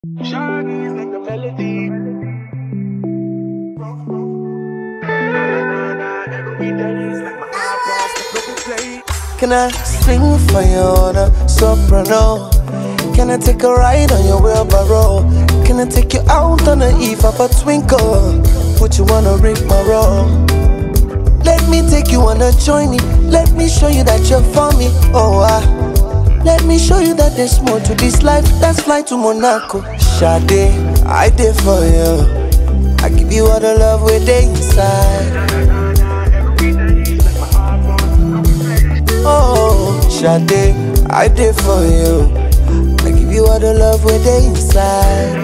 Shawty is like the melody. Every day is like my eyeballs that don't play. Can I sing for you on a soprano? Can I take a ride on your wheelbarrow? Can I take you out on the eve of a twinkle? Put you on a rigmarole. Let me take you on a journey. Let me show you that you're for me. Let me show you that there's more to this life. Let's fly to Monaco. Sade, I did for you. I give you all the love with the inside. Oh, Sade, I did for you. I give you all the love with the inside.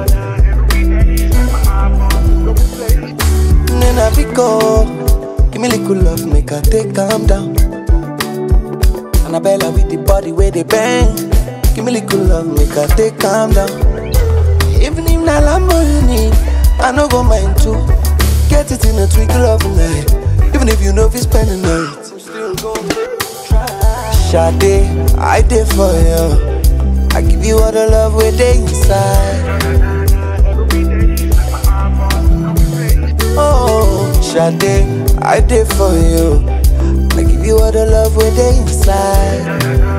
Nena Pico, give me little love, make her take calm down. Annabella with the body where they bang. Give me little love, make her take calm down. Even if na Lamborghini, I no go mind too. Get it in a twinkle of an eye. Even if you know if you spend the night, I'm still gonna try. Sade, I did for you. I give you all the love with the inside. Oh, Sade, I did for you. I give you all the love with the inside.